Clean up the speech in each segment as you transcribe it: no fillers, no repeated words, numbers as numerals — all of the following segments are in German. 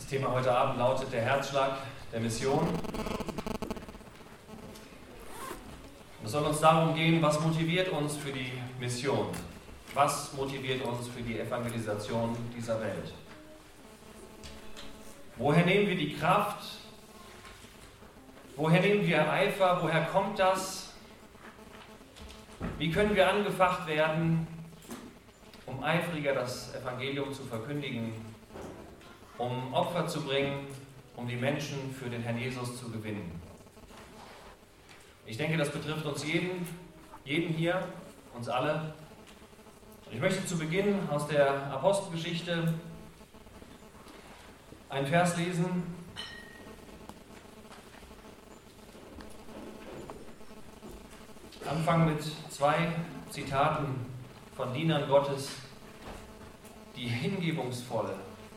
Thema heute Abend lautet der Herzschlag der Mission. Es soll uns darum gehen, was motiviert uns für die Mission? Was motiviert uns für die Evangelisation dieser Welt? Woher nehmen wir die Kraft? Woher nehmen wir Eifer? Woher kommt das? Wie können wir angefacht werden, um eifriger das Evangelium zu verkündigen, um Opfer zu bringen, um die Menschen für den Herrn Jesus zu gewinnen? Ich denke, das betrifft uns jeden hier, uns alle. Und ich möchte zu Beginn aus der Apostelgeschichte einen Vers lesen. Anfangen mit 2 Zitaten von Dienern Gottes, die hingebungsvoll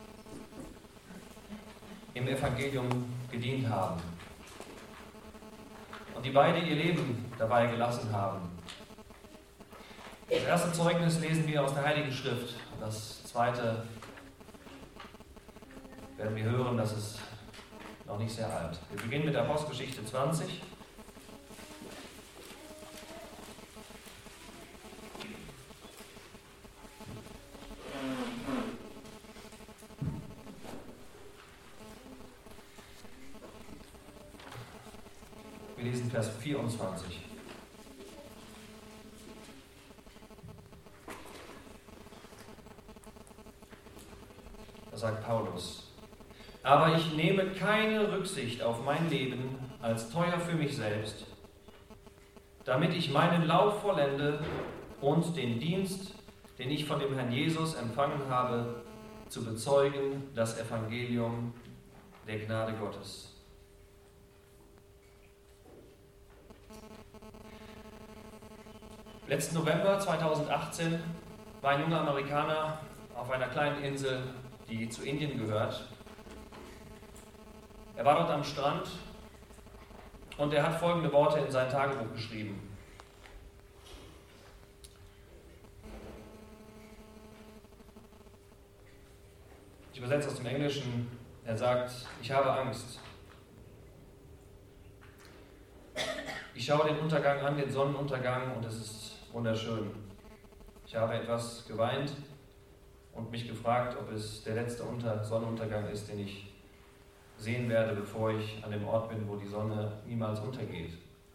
im Evangelium gedient haben und die beide ihr Leben dabei gelassen haben. Das erste Zeugnis lesen wir aus der Heiligen Schrift. Das zweite werden wir hören, das ist noch nicht sehr alt. Wir beginnen mit Apostelgeschichte 20. Wir lesen Vers 24. Da sagt Paulus: Aber ich nehme keine Rücksicht auf mein Leben als teuer für mich selbst, damit ich meinen Lauf vollende und den Dienst, den ich von dem Herrn Jesus empfangen habe, zu bezeugen, das Evangelium der Gnade Gottes. Letzten November 2018 war ein junger Amerikaner auf einer kleinen Insel, die zu Indien gehört. Er war dort am Strand und er hat folgende Worte in sein Tagebuch geschrieben. Ich übersetze aus dem Englischen. Er sagt: Ich habe Angst. Ich schaue den Untergang an, den Sonnenuntergang, und es ist wunderschön. Ich habe etwas geweint und mich gefragt, ob es der letzte Sonnenuntergang ist, den ich sehen werde, bevor ich an dem Ort bin, wo die Sonne niemals untergeht.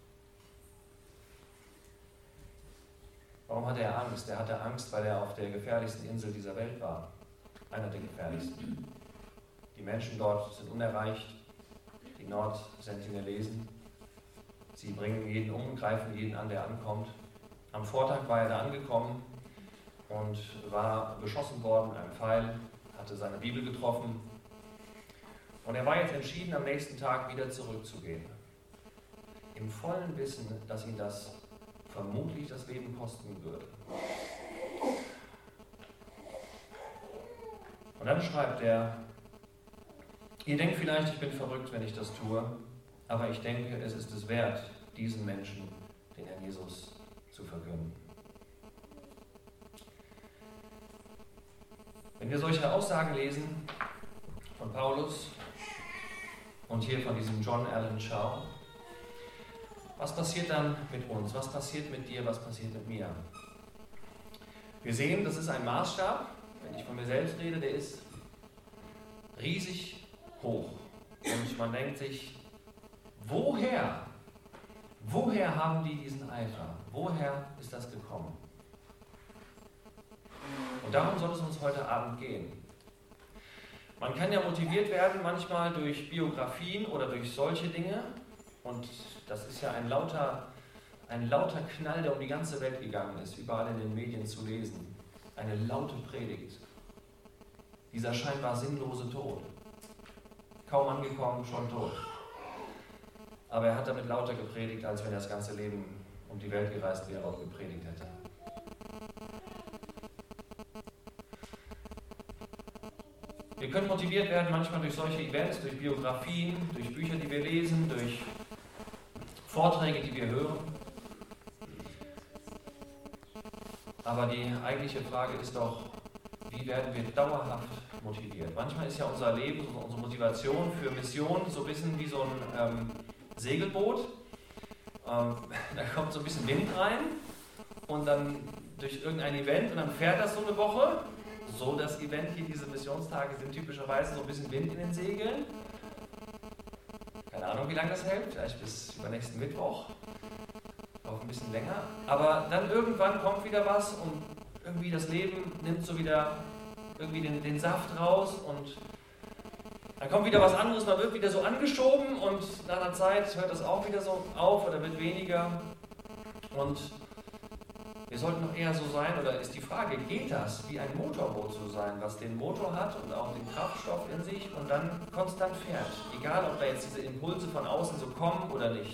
Warum hatte er Angst? Er hatte Angst, weil er auf der gefährlichsten Insel dieser Welt war. Einer der gefährlichsten. Die Menschen dort sind unerreicht, die Nordsentinelesen. Sie bringen jeden um, greifen jeden an, der ankommt. Am Vortag war er da angekommen und war beschossen worden mit einem Pfeil, hatte seine Bibel getroffen. Und er war jetzt entschieden, am nächsten Tag wieder zurückzugehen. Im vollen Wissen, dass ihn das vermutlich das Leben kosten würde. Und dann schreibt er: Ihr denkt vielleicht, ich bin verrückt, wenn ich das tue, aber ich denke, es ist es wert, diesen Menschen den Herrn Jesus zu verkünden. Wenn wir solche Aussagen lesen von Paulus und hier von diesem John Allen Chau, was passiert dann mit uns? Was passiert mit dir? Was passiert mit mir? Wir sehen, das ist ein Maßstab, wenn ich von mir selbst rede, der ist riesig hoch. Und man denkt sich, woher haben die diesen Eifer? Woher ist das gekommen? Und darum soll es uns heute Abend gehen. Man kann ja motiviert werden, manchmal durch Biografien oder durch solche Dinge. Und das ist ja ein lauter Knall, der um die ganze Welt gegangen ist, überall in den Medien zu lesen. Eine laute Predigt. Dieser scheinbar sinnlose Tod. Kaum angekommen, schon tot. Aber er hat damit lauter gepredigt, als wenn er das ganze Leben um die Welt gereist wäre und gepredigt hätte. Wir können motiviert werden, manchmal durch solche Events, durch Biografien, durch Bücher, die wir lesen, durch Vorträge, die wir hören. Aber die eigentliche Frage ist doch, wie werden wir dauerhaft motiviert. Manchmal ist ja unser Leben, unsere Motivation für Mission so ein bisschen wie so ein Segelboot. Da kommt so ein bisschen Wind rein und dann durch irgendein Event und dann fährt das so eine Woche. So das Event hier, diese Missionstage sind typischerweise so ein bisschen Wind in den Segeln. Keine Ahnung, wie lange das hält, vielleicht bis übernächsten Mittwoch. Auch ein bisschen länger. Aber dann irgendwann kommt wieder was und irgendwie das Leben nimmt so wieder irgendwie den Saft raus und dann kommt wieder was anderes, man wird wieder so angeschoben und nach einer Zeit hört das auch wieder so auf oder wird weniger. Und wir sollten doch eher so sein, oder ist die Frage, geht das, wie ein Motorboot zu sein, was den Motor hat und auch den Kraftstoff in sich und dann konstant fährt. Egal, ob da jetzt diese Impulse von außen so kommen oder nicht.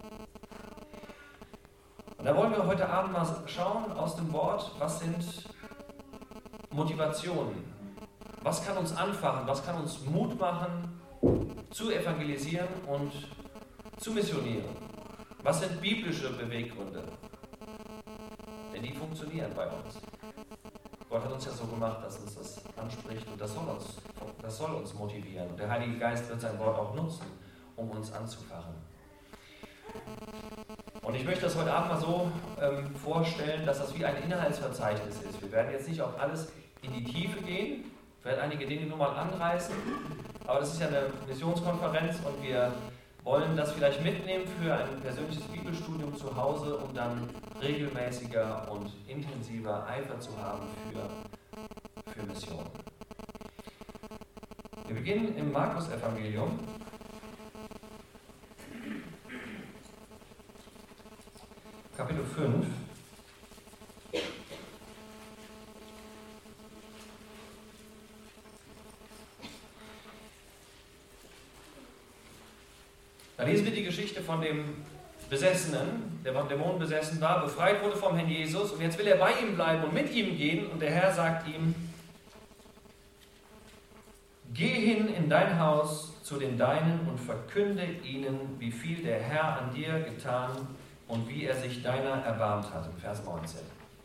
Und da wollen wir heute Abend mal schauen aus dem Wort, was sind Motivationen? Was kann uns anfachen? Was kann uns Mut machen, zu evangelisieren und zu missionieren? Was sind biblische Beweggründe? Denn die funktionieren bei uns. Gott hat uns ja so gemacht, dass uns das anspricht und das soll uns motivieren. Und der Heilige Geist wird sein Wort auch nutzen, um uns anzufachen. Und ich möchte das heute Abend mal so vorstellen, dass das wie ein Inhaltsverzeichnis ist. Wir werden jetzt nicht auf alles in die Tiefe gehen, ich werde einige Dinge nur mal anreißen, aber das ist ja eine Missionskonferenz und wir wollen das vielleicht mitnehmen für ein persönliches Bibelstudium zu Hause, um dann regelmäßiger und intensiver Eifer zu haben für Mission. Wir beginnen im Markus-Evangelium. Kapitel 5. Da lesen wir die Geschichte von dem Besessenen, der vom Dämonen besessen war, befreit wurde vom Herrn Jesus und jetzt will er bei ihm bleiben und mit ihm gehen und der Herr sagt ihm, geh hin in dein Haus zu den Deinen und verkünde ihnen, wie viel der Herr an dir getan und wie er sich deiner erbarmt hat, im Vers 19.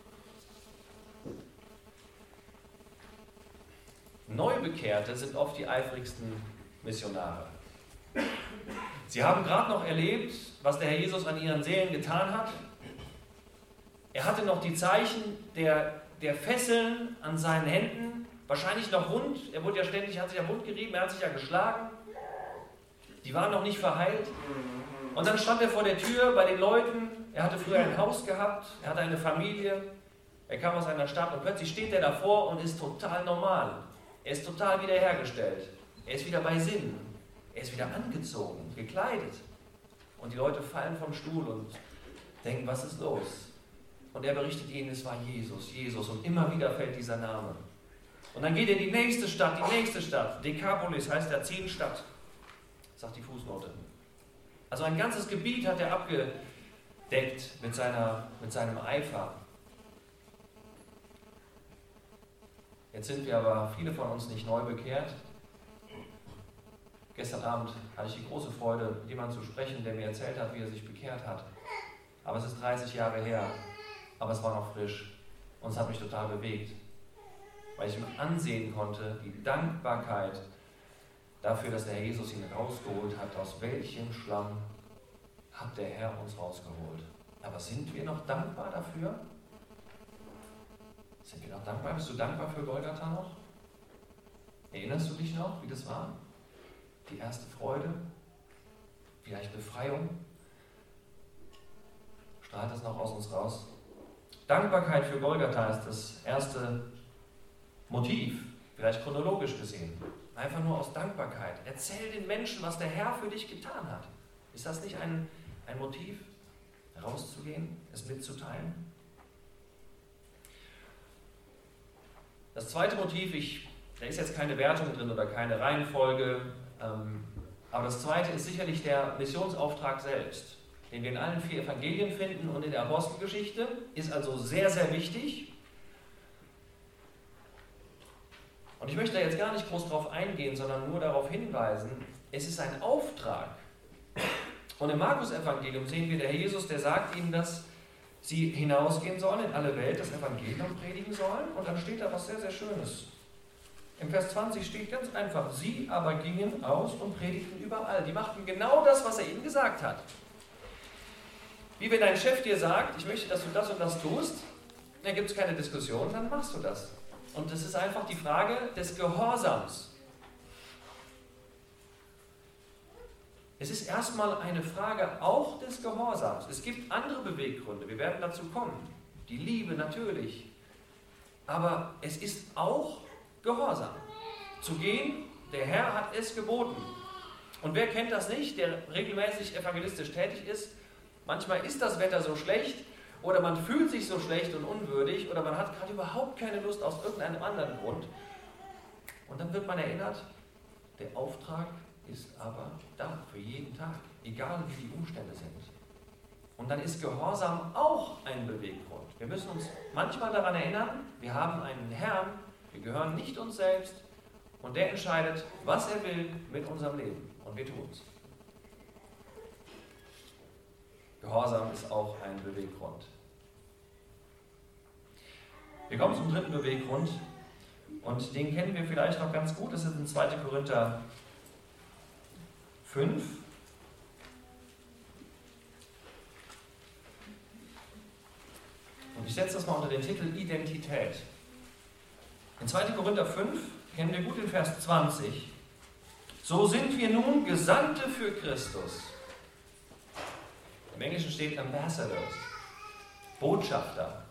Neubekehrte sind oft die eifrigsten Missionare. Sie haben gerade noch erlebt, was der Herr Jesus an ihren Seelen getan hat. Er hatte noch die Zeichen der Fesseln an seinen Händen, wahrscheinlich noch wund. Er wurde ja ständig, hat sich ja wund gerieben, er hat sich ja geschlagen. Die waren noch nicht verheilt. Und dann stand er vor der Tür bei den Leuten. Er hatte früher ein Haus gehabt, er hatte eine Familie, er kam aus einer Stadt und plötzlich steht er davor und ist total normal. Er ist total wiederhergestellt. Er ist wieder bei Sinnen. Er ist wieder angezogen, gekleidet. Und die Leute fallen vom Stuhl und denken, was ist los? Und er berichtet ihnen, es war Jesus, Jesus. Und immer wieder fällt dieser Name. Und dann geht er in die nächste Stadt. Dekapolis heißt der 10 Stadt, sagt die Fußnote. Also ein ganzes Gebiet hat er abgedeckt mit seinem Eifer. Jetzt sind wir aber viele von uns nicht neu bekehrt. Gestern Abend hatte ich die große Freude, jemanden zu sprechen, der mir erzählt hat, wie er sich bekehrt hat. Aber es ist 30 Jahre her, aber es war noch frisch und es hat mich total bewegt, weil ich ihm ansehen konnte, die Dankbarkeit dafür, dass der Herr Jesus ihn rausgeholt hat. Aus welchem Schlamm hat der Herr uns rausgeholt? Aber sind wir noch dankbar dafür? Sind wir noch dankbar? Bist du dankbar für Golgatha noch? Erinnerst du dich noch, wie das war? Die erste Freude, vielleicht Befreiung, strahlt das noch aus uns raus? Dankbarkeit für Golgatha ist das erste Motiv, vielleicht chronologisch gesehen. Einfach nur aus Dankbarkeit. Erzähl den Menschen, was der Herr für dich getan hat. Ist das nicht ein Motiv, rauszugehen, es mitzuteilen? Das zweite Motiv, da ist jetzt keine Wertung drin oder keine Reihenfolge, aber das zweite ist sicherlich der Missionsauftrag selbst, den wir in allen 4 Evangelien finden und in der Apostelgeschichte, ist also sehr, sehr wichtig. Und ich möchte da jetzt gar nicht groß drauf eingehen, sondern nur darauf hinweisen, es ist ein Auftrag. Und im Markus-Evangelium sehen wir, der Herr Jesus, der sagt ihnen, dass sie hinausgehen sollen in alle Welt, das Evangelium predigen sollen. Und dann steht da was sehr, sehr Schönes. Im Vers 20 steht ganz einfach, sie aber gingen aus und predigten überall. Die machten genau das, was er ihnen gesagt hat. Wie wenn dein Chef dir sagt, ich möchte, dass du das und das tust, dann gibt es keine Diskussion, dann machst du das. Und das ist einfach die Frage des Gehorsams. Es ist erstmal eine Frage auch des Gehorsams. Es gibt andere Beweggründe, wir werden dazu kommen. Die Liebe natürlich. Aber es ist auch Gehorsam. Zu gehen, der Herr hat es geboten. Und wer kennt das nicht, der regelmäßig evangelistisch tätig ist? Manchmal ist das Wetter so schlecht oder man fühlt sich so schlecht und unwürdig oder man hat gerade überhaupt keine Lust aus irgendeinem anderen Grund. Und dann wird man erinnert, der Auftrag ist aber da für jeden Tag, egal wie die Umstände sind. Und dann ist Gehorsam auch ein Beweggrund. Wir müssen uns manchmal daran erinnern, wir haben einen Herrn, wir gehören nicht uns selbst und der entscheidet, was er will mit unserem Leben. Und wir tun es. Gehorsam ist auch ein Beweggrund. Wir kommen zum dritten Beweggrund und den kennen wir vielleicht noch ganz gut. Das ist in 2. Korinther 5. Und ich setze das mal unter den Titel Identität. In 2. Korinther 5 kennen wir gut den Vers 20. So sind wir nun Gesandte für Christus. Im Englischen steht Ambassadors, Botschafter.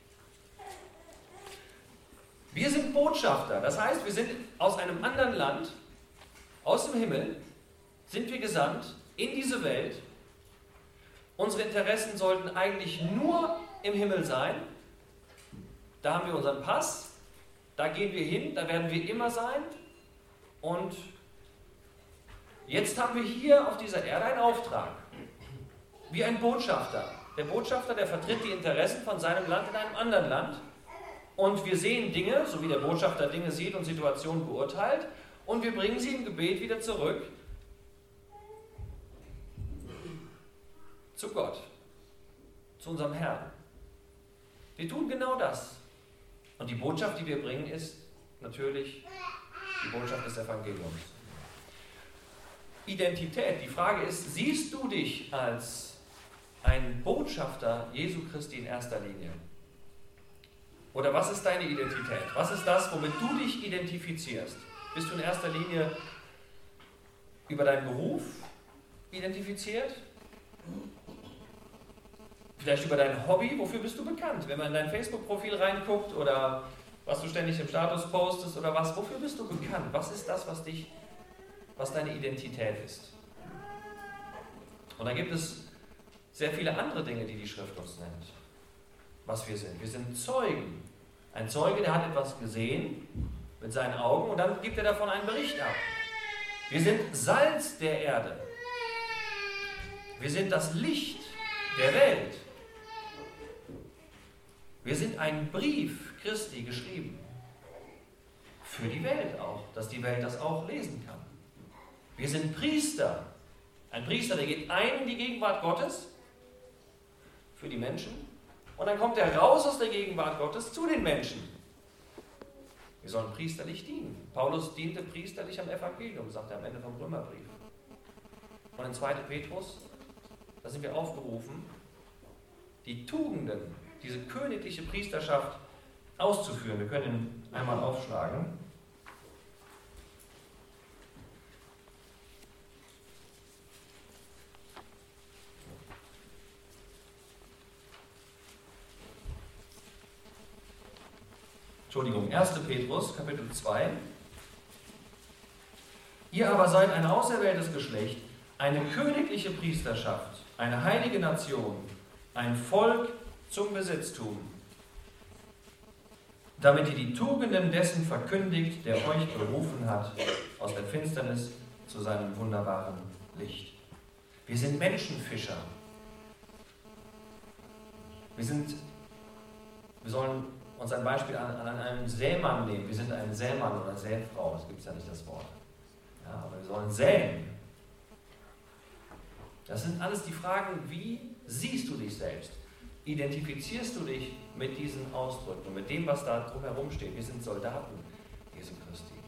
Wir sind Botschafter, das heißt, wir sind aus einem anderen Land, aus dem Himmel, sind wir gesandt in diese Welt. Unsere Interessen sollten eigentlich nur im Himmel sein. Da haben wir unseren Pass, da gehen wir hin, da werden wir immer sein. Und jetzt haben wir hier auf dieser Erde einen Auftrag. Wie ein Botschafter. Der Botschafter, der vertritt die Interessen von seinem Land in einem anderen Land. Und wir sehen Dinge, so wie der Botschafter Dinge sieht und Situationen beurteilt, und wir bringen sie im Gebet wieder zurück zu Gott, zu unserem Herrn. Wir tun genau das. Und die Botschaft, die wir bringen, ist natürlich die Botschaft des Evangeliums. Identität. Die Frage ist, siehst du dich als ein Botschafter Jesu Christi in erster Linie? Oder was ist deine Identität? Was ist das, womit du dich identifizierst? Bist du in erster Linie über deinen Beruf identifiziert? Vielleicht über dein Hobby? Wofür bist du bekannt? Wenn man in dein Facebook-Profil reinguckt oder was du ständig im Status postest oder was, wofür bist du bekannt? Was ist das, was deine Identität ist? Und da gibt es sehr viele andere Dinge, die die Schrift uns nennt, was wir sind. Wir sind Zeugen. Ein Zeuge, der hat etwas gesehen mit seinen Augen und dann gibt er davon einen Bericht ab. Wir sind Salz der Erde. Wir sind das Licht der Welt. Wir sind ein Brief Christi geschrieben. Für die Welt auch, dass die Welt das auch lesen kann. Wir sind Priester. Ein Priester, der geht ein in die Gegenwart Gottes für die Menschen und dann kommt er raus aus der Gegenwart Gottes zu den Menschen. Wir sollen priesterlich dienen. Paulus diente priesterlich am Evangelium, sagt er am Ende vom Römerbrief. Und in 2. Petrus, da sind wir aufgerufen, die Tugenden, diese königliche Priesterschaft auszuführen. Wir können ihn einmal aufschlagen. Entschuldigung, 1. Petrus, Kapitel 2. Ihr aber seid ein auserwähltes Geschlecht, eine königliche Priesterschaft, eine heilige Nation, ein Volk zum Besitztum, damit ihr die Tugenden dessen verkündigt, der euch berufen hat, aus der Finsternis zu seinem wunderbaren Licht. Wir sind Menschenfischer. Wir sollen uns ein Beispiel an einem Sämann nehmen. Wir sind ein Sämann oder Säfrau, das gibt es ja nicht das Wort. Ja, aber wir sollen säen. Das sind alles die Fragen, wie siehst du dich selbst? Identifizierst du dich mit diesen Ausdrücken und mit dem, was da drumherum steht? Wir sind Soldaten Jesu Christi.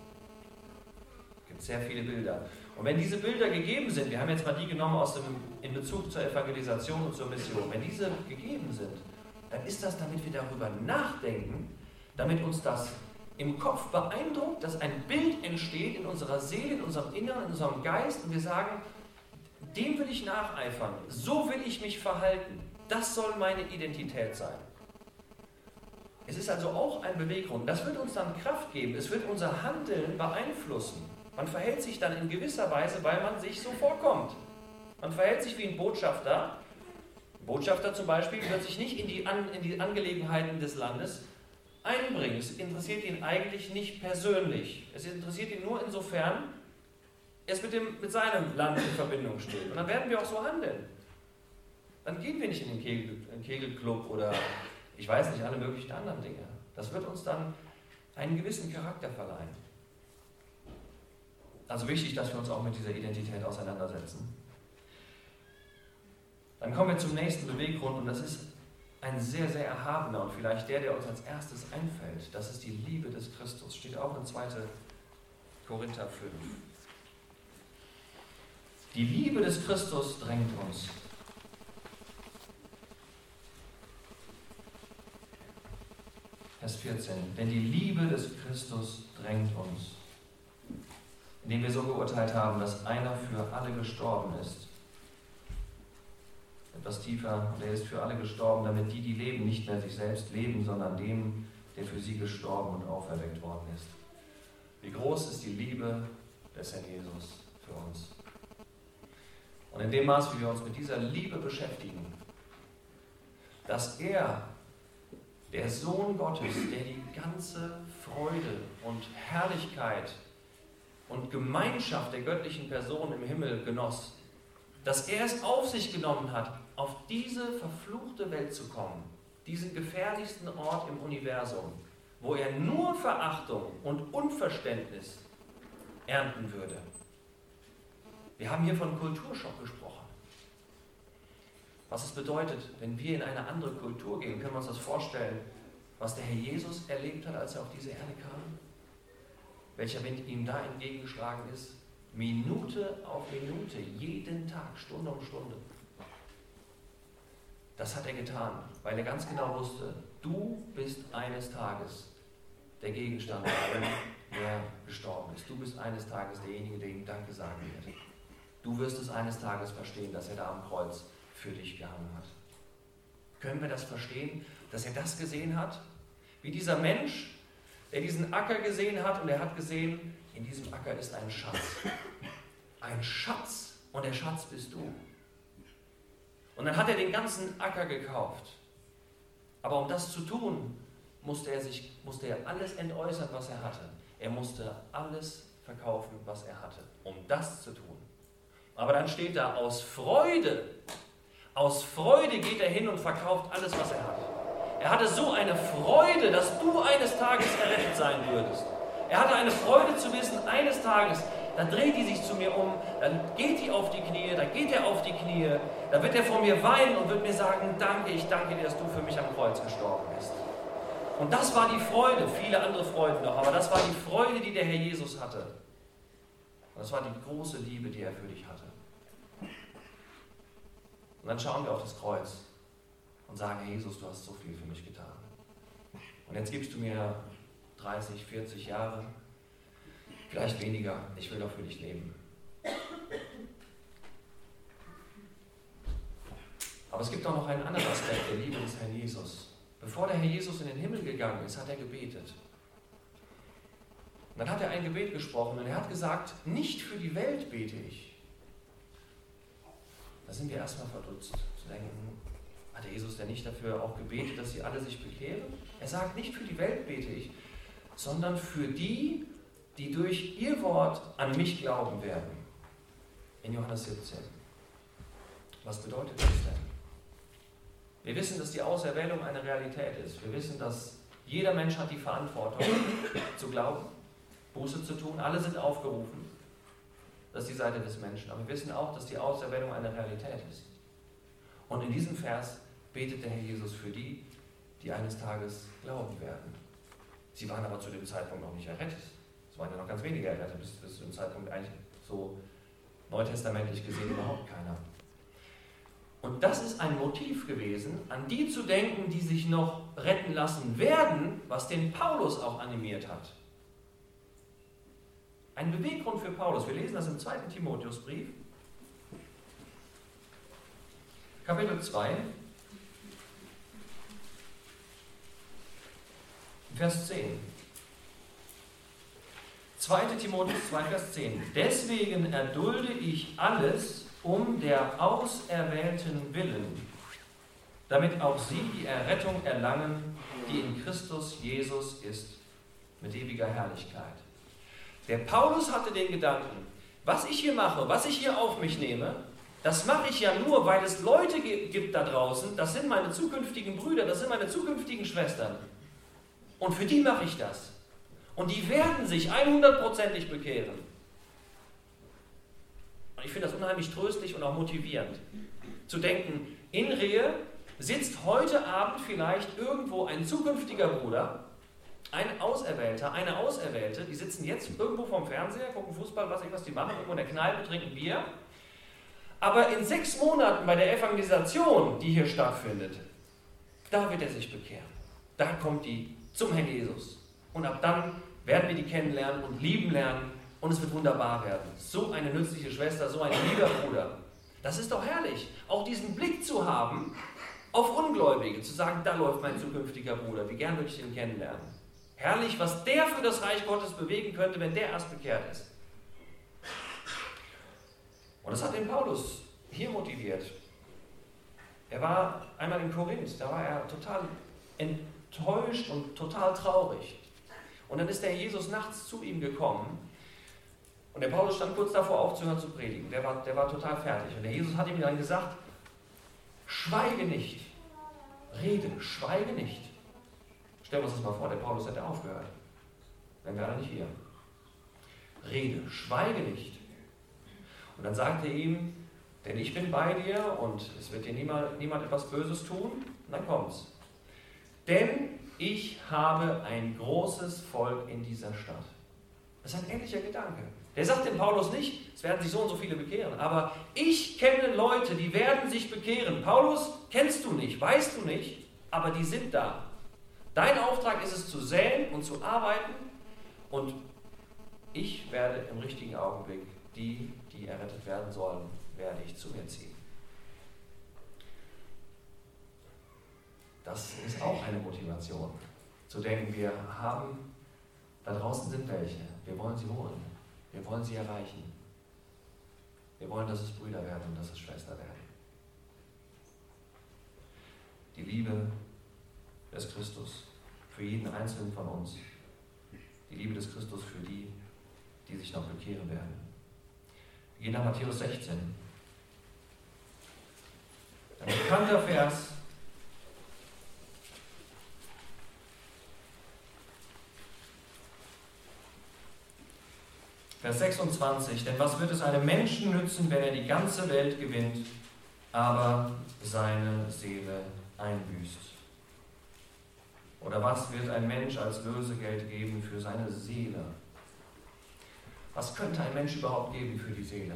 gibt sehr viele Bilder. Und wenn diese Bilder gegeben sind, wir haben jetzt mal die genommen in Bezug zur Evangelisation und zur Mission, wenn diese gegeben sind, dann ist das, damit wir darüber nachdenken, damit uns das im Kopf beeindruckt, dass ein Bild entsteht in unserer Seele, in unserem Inneren, in unserem Geist und wir sagen, dem will ich nacheifern, so will ich mich verhalten, das soll meine Identität sein. Es ist also auch ein Beweggrund. Das wird uns dann Kraft geben. Es wird unser Handeln beeinflussen. Man verhält sich dann in gewisser Weise, weil man sich so vorkommt. Man verhält sich wie ein Botschafter. Ein Botschafter zum Beispiel wird sich nicht in die Angelegenheiten des Landes einbringen. Es interessiert ihn eigentlich nicht persönlich. Es interessiert ihn nur insofern, es mit seinem Land in Verbindung steht. Und dann werden wir auch so handeln. Dann gehen wir nicht in den Kegelclub oder ich weiß nicht, alle möglichen anderen Dinge. Das wird uns dann einen gewissen Charakter verleihen. Also wichtig, dass wir uns auch mit dieser Identität auseinandersetzen. Dann kommen wir zum nächsten Beweggrund und das ist ein sehr, sehr erhabener und vielleicht der uns als erstes einfällt. Das ist die Liebe des Christus. Steht auch in 2. Korinther 5. Die Liebe des Christus drängt uns. Vers 14. Denn die Liebe des Christus drängt uns, indem wir so geurteilt haben, dass einer für alle gestorben ist. Etwas tiefer, der ist für alle gestorben, damit die leben, nicht mehr sich selbst leben, sondern dem, der für sie gestorben und auferweckt worden ist. Wie groß ist die Liebe des Herrn Jesus für uns? Und in dem Maß, wie wir uns mit dieser Liebe beschäftigen, dass er, der Sohn Gottes, der die ganze Freude und Herrlichkeit und Gemeinschaft der göttlichen Person im Himmel genoss, dass er es auf sich genommen hat, auf diese verfluchte Welt zu kommen, diesen gefährlichsten Ort im Universum, wo er nur Verachtung und Unverständnis ernten würde. Wir haben hier von Kulturschock gesprochen. Was es bedeutet, wenn wir in eine andere Kultur gehen, können wir uns das vorstellen, was der Herr Jesus erlebt hat, als er auf diese Erde kam? Welcher Wind ihm da entgegengeschlagen ist? Minute auf Minute, jeden Tag, Stunde um Stunde. Das hat er getan, weil er ganz genau wusste, du bist eines Tages der Gegenstand, der gestorben ist. Du bist eines Tages derjenige, der ihm Danke sagen wird. Du wirst es eines Tages verstehen, dass er da am Kreuz für dich gehangen hat. Können wir das verstehen, dass er das gesehen hat? Wie dieser Mensch, der diesen Acker gesehen hat und er hat gesehen, in diesem Acker ist ein Schatz. Ein Schatz und der Schatz bist du. Und dann hat er den ganzen Acker gekauft. Aber um das zu tun, musste er alles entäußern, was er hatte. Er musste alles verkaufen, was er hatte, um das zu tun. Aber dann steht da, aus Freude geht er hin und verkauft alles, was er hat. Er hatte so eine Freude, dass du eines Tages errettet sein würdest. Er hatte eine Freude zu wissen, eines Tages, dann dreht die sich zu mir um, dann geht die auf die Knie, dann geht er auf die Knie, dann wird er vor mir weinen und wird mir sagen, danke, ich danke dir, dass du für mich am Kreuz gestorben bist. Und das war die Freude, viele andere Freuden noch, aber das war die Freude, die der Herr Jesus hatte. Und das war die große Liebe, die er für dich hatte. Und dann schauen wir auf das Kreuz und sagen, Herr Jesus, du hast so viel für mich getan. Und jetzt gibst du mir 30, 40 Jahre, vielleicht weniger, ich will doch für dich leben. Aber es gibt auch noch einen anderen Aspekt der Liebe des Herrn Jesus. Bevor der Herr Jesus in den Himmel gegangen ist, hat er gebetet. Und dann hat er ein Gebet gesprochen und er hat gesagt, nicht für die Welt bete ich. Da sind wir erstmal verdutzt, zu denken, hat der Jesus denn nicht dafür auch gebetet, dass sie alle sich bekehren? Er sagt, nicht für die Welt bete ich, sondern für die, die durch ihr Wort an mich glauben werden. In Johannes 17. Was bedeutet das denn? Wir wissen, dass die Auserwählung eine Realität ist. Wir wissen, dass jeder Mensch hat die Verantwortung zu glauben, Buße zu tun. Alle sind aufgerufen. Das ist die Seite des Menschen. Aber wir wissen auch, dass die Auserwählung eine Realität ist. Und in diesem Vers betet der Herr Jesus für die, die eines Tages glauben werden. Sie waren aber zu dem Zeitpunkt noch nicht errettet. waren ja noch ganz wenige errettet, bis zu dem Zeitpunkt eigentlich so neutestamentlich gesehen überhaupt keiner. Und das ist ein Motiv gewesen, an die zu denken, die sich noch retten lassen werden, was den Paulus auch animiert hat. Ein Beweggrund für Paulus. Wir lesen das im 2. Timotheusbrief, Kapitel 2, Vers 10. 2. Timotheus 2, Vers 10. Deswegen erdulde ich alles um der Auserwählten willen, damit auch sie die Errettung erlangen, die in Christus Jesus ist, mit ewiger Herrlichkeit. Der Paulus hatte den Gedanken, was ich hier mache, was ich hier auf mich nehme, das mache ich ja nur, weil es Leute gibt da draußen, das sind meine zukünftigen Brüder, das sind meine zukünftigen Schwestern. Und für die mache ich das. Und die werden sich 100%ig bekehren. Und ich finde das unheimlich tröstlich und auch motivierend. Zu denken, in Rehe sitzt heute Abend vielleicht irgendwo ein zukünftiger Bruder, ein Auserwählter, eine Auserwählte, die sitzen jetzt irgendwo vorm Fernseher, gucken Fußball, was die machen, irgendwo in der Kneipe, trinken Bier. Aber in 6 Monaten bei der Evangelisation, die hier stattfindet, da wird er sich bekehren. Da kommt die zum Herrn Jesus. Und ab dann werden wir die kennenlernen und lieben lernen und es wird wunderbar werden. So eine nützliche Schwester, so ein lieber Bruder. Das ist doch herrlich, auch diesen Blick zu haben auf Ungläubige, zu sagen, da läuft mein zukünftiger Bruder, wie gern würde ich ihn kennenlernen. Herrlich, was der für das Reich Gottes bewegen könnte, wenn der erst bekehrt ist. Und das hat den Paulus hier motiviert. Er war einmal in Korinth, da war er total enttäuscht und total traurig. Und dann ist der Jesus nachts zu ihm gekommen und der Paulus stand kurz davor aufzuhören zu predigen. Der war total fertig. Und der Jesus hat ihm dann gesagt, schweige nicht, rede, schweige nicht. Stellen wir uns das mal vor, der Paulus hätte aufgehört. Dann wäre er nicht hier. Rede, schweige nicht. Und dann sagt er ihm, denn ich bin bei dir und es wird dir niemand etwas Böses tun. Und dann kommt's. Denn ich habe ein großes Volk in dieser Stadt. Das ist ein ähnlicher Gedanke. Der sagt dem Paulus nicht, es werden sich so und so viele bekehren, aber ich kenne Leute, die werden sich bekehren. Paulus kennst du nicht, weißt du nicht, aber die sind da. Dein Auftrag ist es zu säen und zu arbeiten und ich werde im richtigen Augenblick die errettet werden sollen, werde ich zu mir ziehen. Das ist auch eine Motivation, zu denken, wir haben, da draußen sind welche, wir wollen sie holen, wir wollen sie erreichen. Wir wollen, dass es Brüder werden und dass es Schwester werden. Die Liebe des Christus für jeden Einzelnen von uns. Die Liebe des Christus für die, die sich noch bekehren werden. Wir gehen nach Matthäus 16. Ein bekannter Vers. Vers 26. Denn was wird es einem Menschen nützen, wenn er die ganze Welt gewinnt, aber seine Seele einbüßt? Oder was wird ein Mensch als Lösegeld geben für seine Seele? Was könnte ein Mensch überhaupt geben für die Seele?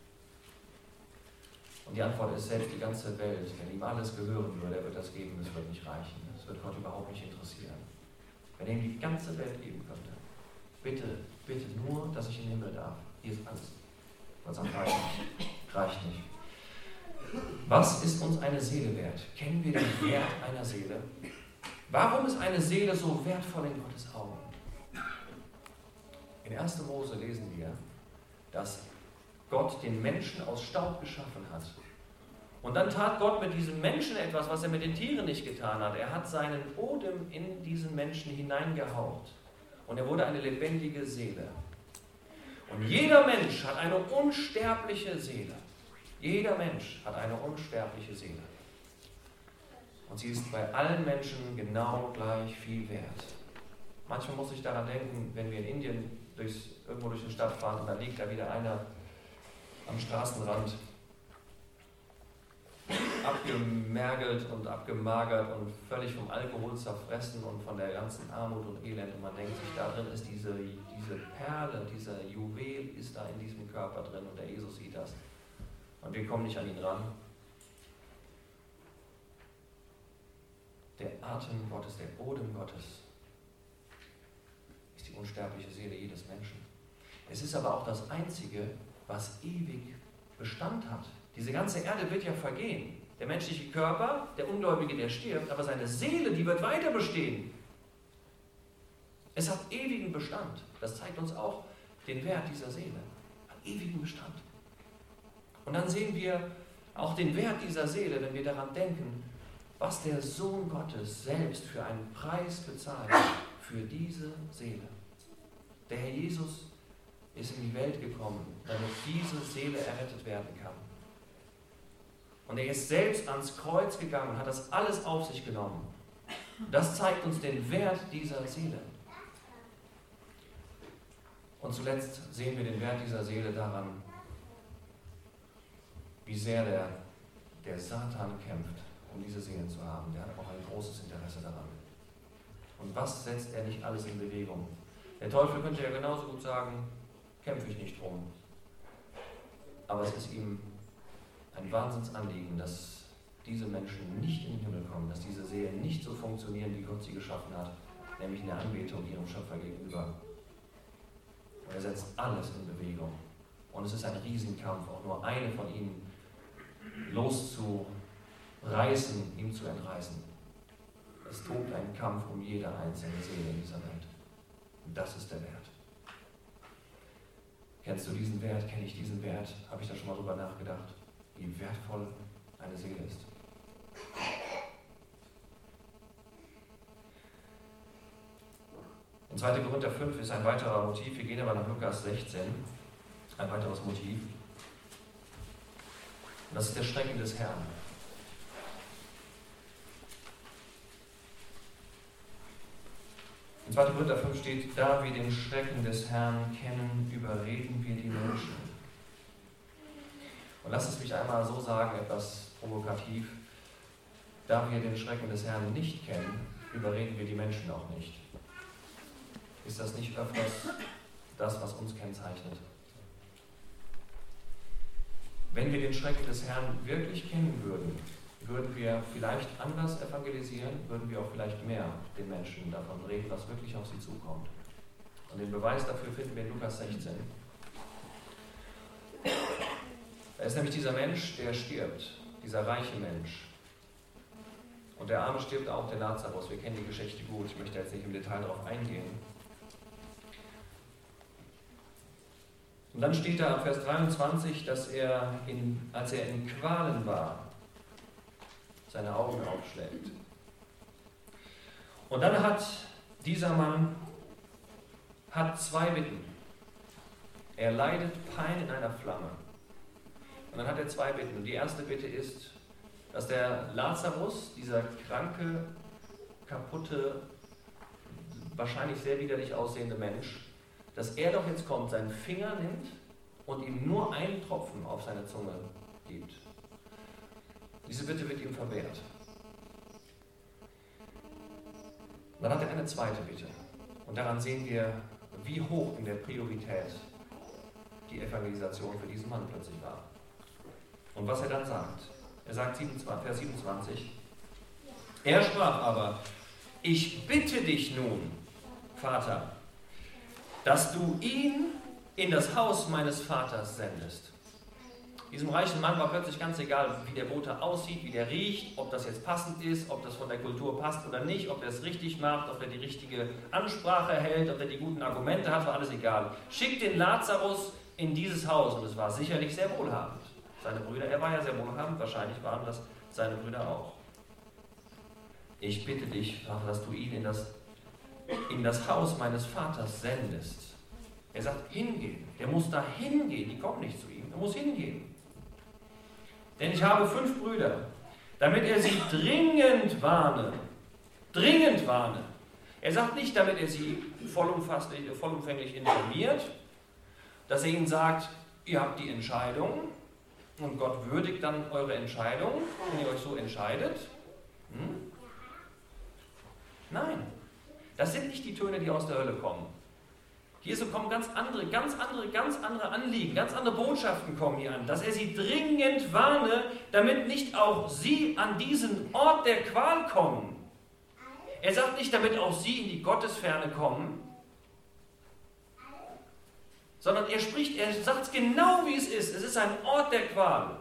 Und die Antwort ist, selbst die ganze Welt, wenn ihm alles gehören würde, er wird das geben, das wird nicht reichen. Das wird Gott überhaupt nicht interessieren. Wenn er ihm die ganze Welt geben könnte, bitte, bitte nur, dass ich in den Himmel darf. Hier ist alles. Gott sagt, reicht nicht. Was ist uns eine Seele wert? Kennen wir den Wert einer Seele? Warum ist eine Seele so wertvoll in Gottes Augen? In 1. Mose lesen wir, dass Gott den Menschen aus Staub geschaffen hat. Und dann tat Gott mit diesem Menschen etwas, was er mit den Tieren nicht getan hat. Er hat seinen Odem in diesen Menschen hineingehaucht. Und er wurde eine lebendige Seele. Und jeder Mensch hat eine unsterbliche Seele. Jeder Mensch hat eine unsterbliche Seele. Und sie ist bei allen Menschen genau gleich viel wert. Manchmal muss ich daran denken, wenn wir in Indien irgendwo durch die Stadt fahren und da liegt da wieder einer am Straßenrand. abgemergelt und abgemagert und völlig vom Alkohol zerfressen und von der ganzen Armut und Elend. Und man denkt sich, da drin ist diese Perle, dieser Juwel ist da in diesem Körper drin und der Jesus sieht das. Und wir kommen nicht an ihn ran. Der Atem Gottes, der Boden Gottes ist die unsterbliche Seele jedes Menschen. Es ist aber auch das Einzige, was ewig Bestand hat. Diese ganze Erde wird ja vergehen. Der menschliche Körper, der Ungläubige, der stirbt, aber seine Seele, die wird weiter bestehen. Es hat ewigen Bestand. Das zeigt uns auch den Wert dieser Seele. Hat ewigen Bestand. Und dann sehen wir auch den Wert dieser Seele, wenn wir daran denken, was der Sohn Gottes selbst für einen Preis bezahlt für diese Seele. Der Herr Jesus ist in die Welt gekommen, damit diese Seele errettet werden kann. Und er ist selbst ans Kreuz gegangen und hat das alles auf sich genommen. Das zeigt uns den Wert dieser Seele. Und zuletzt sehen wir den Wert dieser Seele daran, wie sehr der Satan kämpft, um diese Seelen zu haben. Der hat auch ein großes Interesse daran. Und was setzt er nicht alles in Bewegung? Der Teufel könnte ja genauso gut sagen, kämpfe ich nicht drum. Aber es ist ihm ein Wahnsinnsanliegen, dass diese Menschen nicht in den Himmel kommen, dass diese Seelen nicht so funktionieren, wie Gott sie geschaffen hat, nämlich in der Anbetung ihrem Schöpfer gegenüber. Und er setzt alles in Bewegung. Und es ist ein Riesenkampf, auch nur eine von ihnen loszureißen, ihm zu entreißen. Es tobt ein Kampf um jede einzelne Seele in dieser Welt. Und das ist der Wert. Kennst du diesen Wert? Kenne ich diesen Wert? Habe ich da schon mal drüber nachgedacht, wie wertvoll eine Seele ist? Und 2. Korinther 5 ist ein weiterer Motiv. Wir gehen aber nach Lukas 16. Ein weiteres Motiv. Und das ist der Schrecken des Herrn. In 2. Korinther 5 steht, da wir den Schrecken des Herrn kennen, überreden wir die Menschen. Und lass es mich einmal so sagen, etwas provokativ. Da wir den Schrecken des Herrn nicht kennen, überreden wir die Menschen auch nicht. Ist das nicht öfters das, was uns kennzeichnet? Wenn wir den Schrecken des Herrn wirklich kennen würden, würden wir vielleicht anders evangelisieren, würden wir auch vielleicht mehr den Menschen davon reden, was wirklich auf sie zukommt. Und den Beweis dafür finden wir in Lukas 16. Da ist nämlich dieser Mensch, der stirbt, dieser reiche Mensch. Und der Arme stirbt auch, der Lazarus. Wir kennen die Geschichte gut, ich möchte jetzt nicht im Detail darauf eingehen. Und dann steht da ab Vers 23, dass er, als er in Qualen war, seine Augen aufschlägt. Und dann hat dieser Mann zwei Bitten. Er leidet Pein in einer Flamme. Und dann hat er zwei Bitten. Und die erste Bitte ist, dass der Lazarus, dieser kranke, kaputte, wahrscheinlich sehr widerlich aussehende Mensch, dass er doch jetzt kommt, seinen Finger nimmt und ihm nur einen Tropfen auf seine Zunge gibt. Diese Bitte wird ihm verwehrt. Dann hat er eine zweite Bitte. Und daran sehen wir, wie hoch in der Priorität die Evangelisation für diesen Mann plötzlich war. Und was er dann sagt. Er sagt Vers 27. Er sprach aber, ich bitte dich nun, Vater, dass du ihn in das Haus meines Vaters sendest. Diesem reichen Mann war plötzlich ganz egal, wie der Bote aussieht, wie der riecht, ob das jetzt passend ist, ob das von der Kultur passt oder nicht, ob er es richtig macht, ob er die richtige Ansprache hält, ob er die guten Argumente hat, war alles egal. Schickt den Lazarus in dieses Haus und es war sicherlich sehr wohlhabend. Seine Brüder, er war ja sehr wohlhabend, wahrscheinlich waren das seine Brüder auch. Ich bitte dich, Vater, dass du ihn in das Haus meines Vaters sendest. Er sagt, hingehen. Der muss da hingehen. Die kommen nicht zu ihm. Er muss hingehen. Denn ich habe 5 Brüder, damit er sie dringend warne. Dringend warne. Er sagt nicht, damit er sie vollumfänglich informiert, dass er ihnen sagt, ihr habt die Entscheidung. und Gott würdigt dann eure Entscheidung, wenn ihr euch so entscheidet? Nein, das sind nicht die Töne, die aus der Hölle kommen. Hier kommen ganz andere Anliegen, ganz andere Botschaften kommen hier an, dass er sie dringend warne, damit nicht auch sie an diesen Ort der Qual kommen. Er sagt nicht, damit auch sie in die Gottesferne kommen, sondern er sagt es genau, wie es ist. Es ist ein Ort der Qual.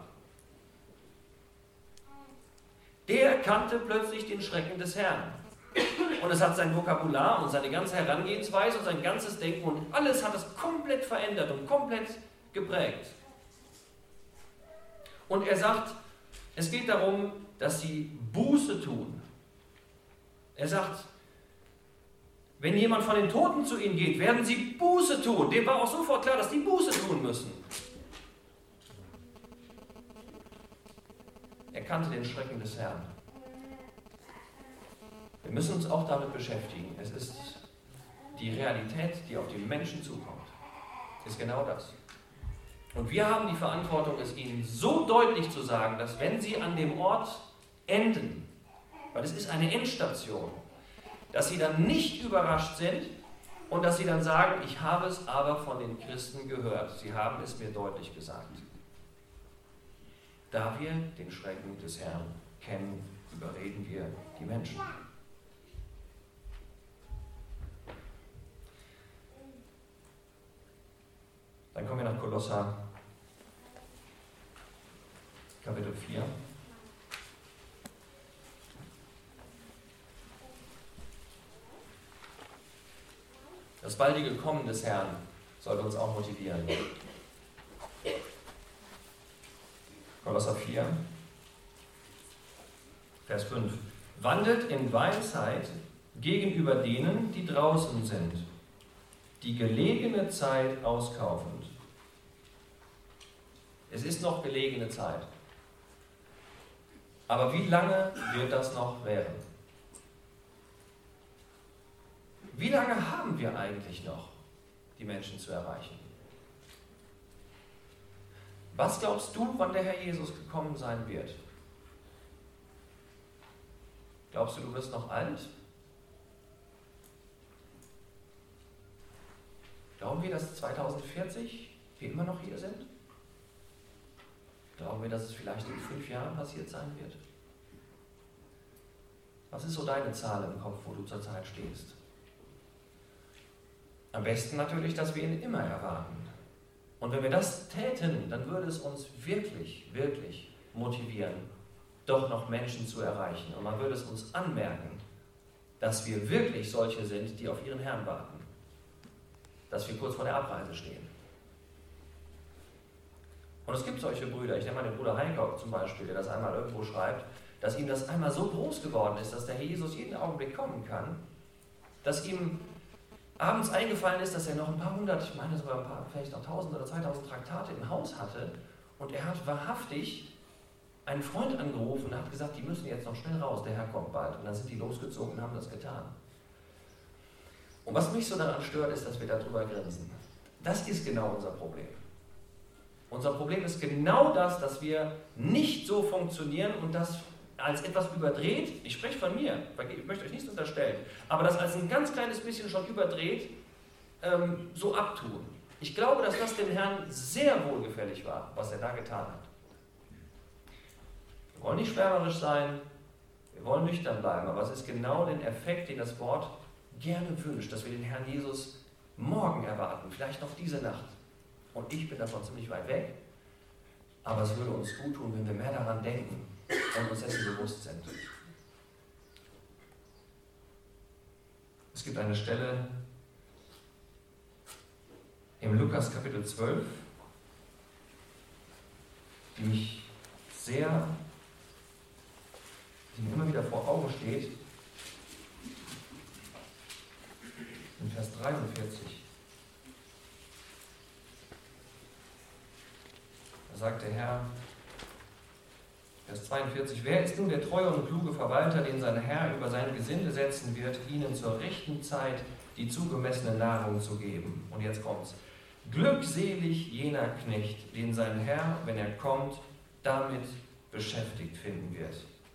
Der kannte plötzlich den Schrecken des Herrn. Und es hat sein Vokabular und seine ganze Herangehensweise und sein ganzes Denken und alles hat es komplett verändert und komplett geprägt. Und er sagt, es geht darum, dass sie Buße tun. Er sagt, wenn jemand von den Toten zu ihnen geht, werden sie Buße tun. Dem war auch sofort klar, dass die Buße tun müssen. Er kannte den Schrecken des Herrn. Wir müssen uns auch damit beschäftigen. Es ist die Realität, die auf die Menschen zukommt. Ist genau das. Und wir haben die Verantwortung, es ihnen so deutlich zu sagen, dass wenn sie an dem Ort enden, weil es ist eine Endstation, dass sie dann nicht überrascht sind und dass sie dann sagen, ich habe es aber von den Christen gehört. Sie haben es mir deutlich gesagt. Da wir den Schrecken des Herrn kennen, überreden wir die Menschen. Dann kommen wir nach Kolosser Kapitel 4. Das baldige Kommen des Herrn sollte uns auch motivieren. Kolosser 4, Vers 5. Wandelt in Weisheit gegenüber denen, die draußen sind, die gelegene Zeit auskaufend. Es ist noch gelegene Zeit. Aber wie lange wird das noch währen? Wie lange haben wir eigentlich noch, die Menschen zu erreichen? Was glaubst du, wann der Herr Jesus gekommen sein wird? Glaubst du, du wirst noch alt? Glauben wir, dass 2040 wir immer noch hier sind? Glauben wir, dass es vielleicht in 5 Jahren passiert sein wird? Was ist so deine Zahl im Kopf, wo du zurzeit stehst? Am besten natürlich, dass wir ihn immer erwarten. Und wenn wir das täten, dann würde es uns wirklich, wirklich motivieren, doch noch Menschen zu erreichen. Und man würde es uns anmerken, dass wir wirklich solche sind, die auf ihren Herrn warten. Dass wir kurz vor der Abreise stehen. Und es gibt solche Brüder, ich nenne mal den Bruder Heiko zum Beispiel, der das einmal irgendwo schreibt, dass ihm das einmal so groß geworden ist, dass der Herr Jesus jeden Augenblick kommen kann, dass ihm abends eingefallen ist, dass er noch ein paar hundert, ich meine sogar vielleicht noch 1000 oder 2000 Traktate im Haus hatte und er hat wahrhaftig einen Freund angerufen und hat gesagt, die müssen jetzt noch schnell raus, der Herr kommt bald. Und dann sind die losgezogen und haben das getan. Und was mich so daran stört, ist, dass wir darüber grinsen. Das ist genau unser Problem. Unser Problem ist genau das, dass wir nicht so funktionieren und das als etwas überdreht, ich spreche von mir, ich möchte euch nichts unterstellen, aber das als ein ganz kleines bisschen schon überdreht, so abtun. Ich glaube, dass das dem Herrn sehr wohlgefällig war, was er da getan hat. Wir wollen nicht schwärmerisch sein, wir wollen nüchtern bleiben, aber es ist genau den Effekt, den das Wort gerne wünscht, dass wir den Herrn Jesus morgen erwarten, vielleicht noch diese Nacht. Und ich bin davon ziemlich weit weg, aber es würde uns gut tun, wenn wir mehr daran denken und uns dessen bewusst sind. Es gibt eine Stelle im Lukas Kapitel 12, die mir immer wieder vor Augen steht, in Vers 43. Da sagt der Herr, Vers 42, wer ist nun der treue und kluge Verwalter, den sein Herr über sein Gesinde setzen wird, ihnen zur rechten Zeit die zugemessene Nahrung zu geben? Und jetzt kommt's. Glückselig jener Knecht, den sein Herr, wenn er kommt, damit beschäftigt finden wird.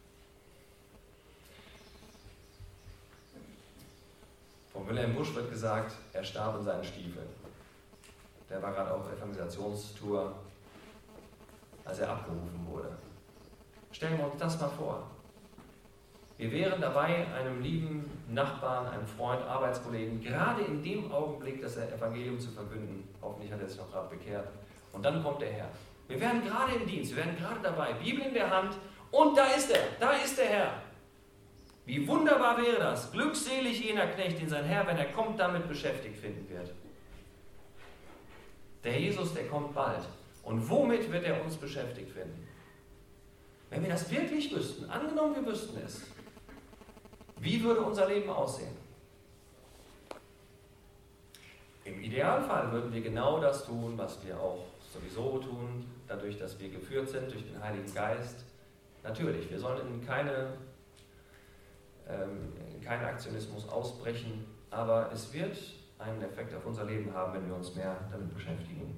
Von Wilhelm Busch wird gesagt, er starb in seinen Stiefeln. Der war gerade auf Evangelisationstour, als er abgerufen wurde. Stellen wir uns das mal vor. Wir wären dabei, einem lieben Nachbarn, einem Freund, Arbeitskollegen, gerade in dem Augenblick, das Evangelium zu verkünden, hoffentlich hat er sich noch gerade bekehrt, und dann kommt der Herr. Wir wären gerade im Dienst, wir wären gerade dabei, Bibel in der Hand, und da ist der Herr. Wie wunderbar wäre das, glückselig jener Knecht, den sein Herr, wenn er kommt, damit beschäftigt finden wird. Der Jesus, der kommt bald. Und womit wird er uns beschäftigt finden? Wenn wir das wirklich wüssten, angenommen wir wüssten es, wie würde unser Leben aussehen? Im Idealfall würden wir genau das tun, was wir auch sowieso tun, dadurch, dass wir geführt sind durch den Heiligen Geist. Natürlich, wir sollen in keinen Aktionismus ausbrechen, aber es wird einen Effekt auf unser Leben haben, wenn wir uns mehr damit beschäftigen.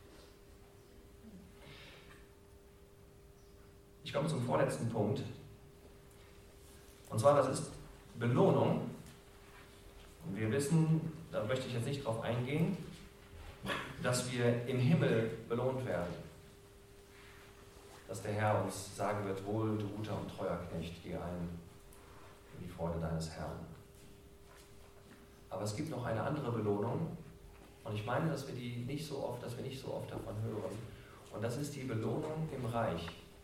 Ich komme zum vorletzten Punkt. Und zwar, das ist Belohnung. Und wir wissen, da möchte ich jetzt nicht drauf eingehen, dass wir im Himmel belohnt werden. Dass der Herr uns sagen wird, wohl, du guter und treuer Knecht, geh ein in die Freude deines Herrn. Aber es gibt noch eine andere Belohnung. Und ich meine, dass wir nicht so oft davon hören. Und das ist die Belohnung im Reich.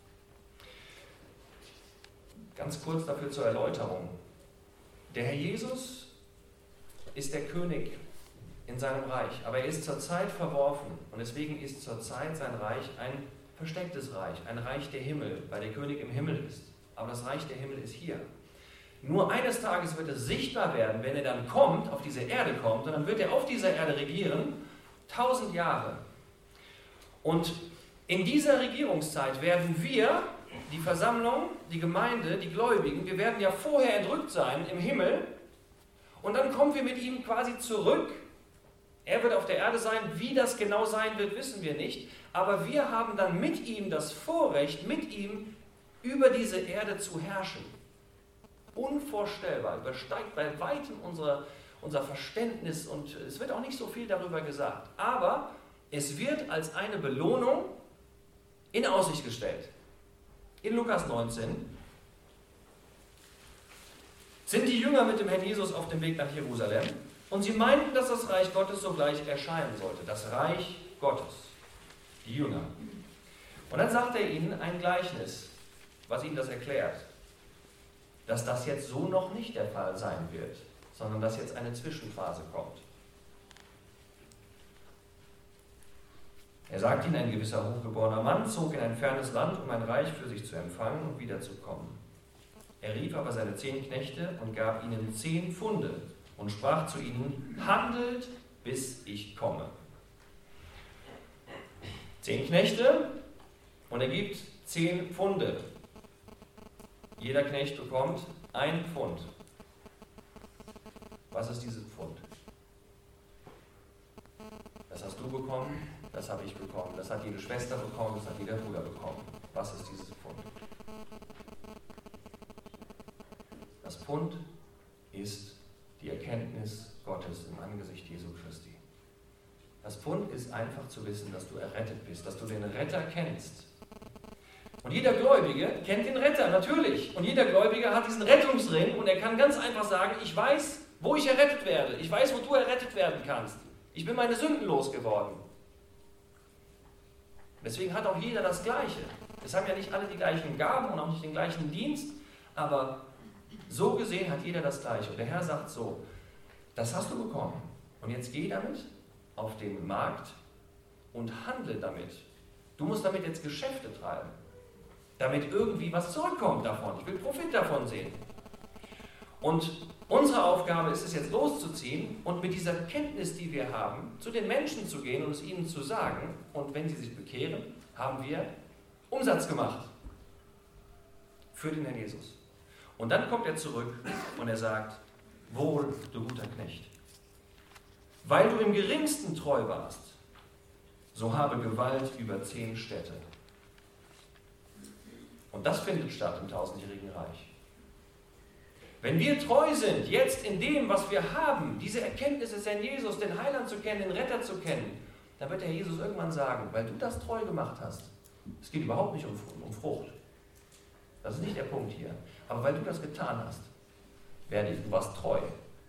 Ganz kurz dafür zur Erläuterung. Der Herr Jesus ist der König in seinem Reich, aber er ist zurzeit verworfen und deswegen ist zurzeit sein Reich ein verstecktes Reich, ein Reich der Himmel, weil der König im Himmel ist. Aber das Reich der Himmel ist hier. Nur eines Tages wird es sichtbar werden, wenn er dann kommt, auf diese Erde kommt, und dann wird er auf dieser Erde regieren, 1000 Jahre. Und in dieser Regierungszeit werden wir, die Versammlung, die Gemeinde, die Gläubigen, wir werden ja vorher entrückt sein im Himmel und dann kommen wir mit ihm quasi zurück. Er wird auf der Erde sein, wie das genau sein wird, wissen wir nicht, aber wir haben dann mit ihm das Vorrecht, mit ihm über diese Erde zu herrschen. Unvorstellbar, übersteigt bei weitem unser Verständnis und es wird auch nicht so viel darüber gesagt, aber es wird als eine Belohnung in Aussicht gestellt. In Lukas 19 sind die Jünger mit dem Herrn Jesus auf dem Weg nach Jerusalem und sie meinten, dass das Reich Gottes sogleich erscheinen sollte. Das Reich Gottes. Die Jünger. Und dann sagt er ihnen ein Gleichnis, was ihnen das erklärt, dass das jetzt so noch nicht der Fall sein wird, sondern dass jetzt eine Zwischenphase kommt. Er sagt ihnen, ein gewisser hochgeborener Mann zog in ein fernes Land, um ein Reich für sich zu empfangen und wiederzukommen. Er rief aber seine 10 Knechte und gab ihnen 10 Pfunde und sprach zu ihnen, handelt, bis ich komme. 10 Knechte und er gibt 10 Pfunde. Jeder Knecht bekommt 1 Pfund. Was ist dieses Pfund? Das hast du bekommen, das habe ich bekommen, das hat jede Schwester bekommen, das hat jeder Bruder bekommen. Was ist dieses Pfund? Das Pfund ist die Erkenntnis Gottes im Angesicht Jesu Christi. Das Pfund ist einfach zu wissen, dass du errettet bist, dass du den Retter kennst. Und jeder Gläubige kennt den Retter, natürlich. Und jeder Gläubige hat diesen Rettungsring und er kann ganz einfach sagen, ich weiß, wo ich errettet werde. Ich weiß, wo du errettet werden kannst. Ich bin meine Sünden losgeworden. Deswegen hat auch jeder das Gleiche. Es haben ja nicht alle die gleichen Gaben und auch nicht den gleichen Dienst, aber so gesehen hat jeder das Gleiche. Und der Herr sagt so, das hast du bekommen. Und jetzt geh damit auf den Markt und handle damit. Du musst damit jetzt Geschäfte treiben, damit irgendwie was zurückkommt davon. Ich will Profit davon sehen. Und unsere Aufgabe ist es jetzt loszuziehen und mit dieser Kenntnis, die wir haben, zu den Menschen zu gehen und es ihnen zu sagen. Und wenn sie sich bekehren, haben wir Umsatz gemacht für den Herrn Jesus. Und dann kommt er zurück und er sagt, wohl, du guter Knecht. Weil du im Geringsten treu warst, so habe Gewalt über 10 Städte. Und das findet statt im 1000-jährigen Reich. Wenn wir treu sind, jetzt in dem, was wir haben, diese Erkenntnis des Herrn Jesus, den Heiland zu kennen, den Retter zu kennen, dann wird der Herr Jesus irgendwann sagen, weil du das treu gemacht hast, es geht überhaupt nicht um Frucht. Das ist nicht der Punkt hier. Aber weil du das getan hast, du warst treu.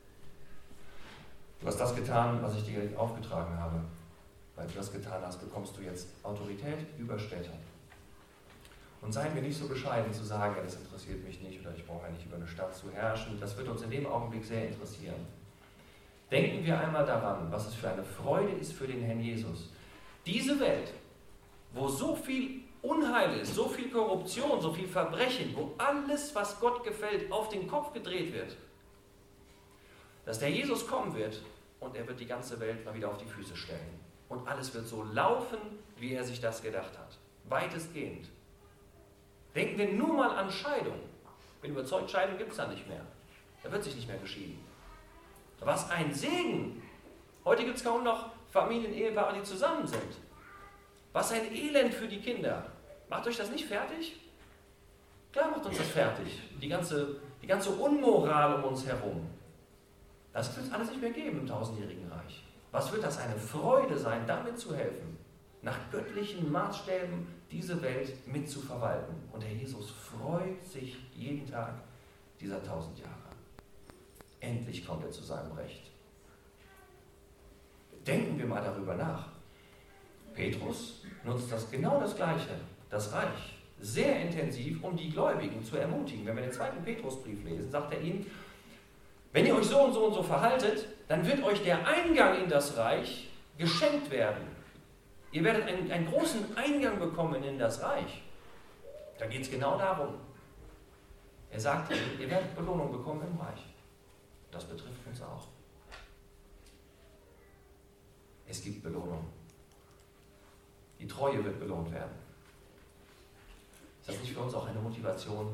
Du hast das getan, was ich dir aufgetragen habe. Weil du das getan hast, bekommst du jetzt Autorität über Städte. Und seien wir nicht so bescheiden zu sagen, ja, das interessiert mich nicht oder ich brauche ja nicht über eine Stadt zu herrschen. Das wird uns in dem Augenblick sehr interessieren. Denken wir einmal daran, was es für eine Freude ist für den Herrn Jesus. Diese Welt, wo so viel Unheil ist, so viel Korruption, so viel Verbrechen, wo alles, was Gott gefällt, auf den Kopf gedreht wird, dass der Jesus kommen wird und er wird die ganze Welt mal wieder auf die Füße stellen. Und alles wird so laufen, wie er sich das gedacht hat. Weitestgehend. Denken wir nur mal an Scheidung. Ich bin überzeugt, Scheidung gibt es da nicht mehr. Da wird sich nicht mehr geschieden. Was ein Segen! Heute gibt es kaum noch Familien, Ehepaare, die zusammen sind. Was ein Elend für die Kinder. Macht euch das nicht fertig? Klar macht uns das fertig. Die ganze Unmoral um uns herum. Das wird es alles nicht mehr geben im 1000-jährigen Reich. Was wird das eine Freude sein, damit zu helfen, nach göttlichen Maßstäben diese Welt mitzuverwalten. Und der Jesus freut sich jeden Tag dieser 1000 Jahre. Endlich kommt er zu seinem Recht. Denken wir mal darüber nach. Petrus nutzt genau das Gleiche, das Reich, sehr intensiv, um die Gläubigen zu ermutigen. Wenn wir den 2. Petrusbrief lesen, sagt er ihnen, wenn ihr euch so und so und so verhaltet, dann wird euch der Eingang in das Reich geschenkt werden. Ihr werdet einen großen Eingang bekommen in das Reich. Da geht es genau darum. Er sagt, ihr werdet Belohnung bekommen im Reich. Das betrifft uns auch. Es gibt Belohnung. Die Treue wird belohnt werden. Ist das nicht für uns auch eine Motivation?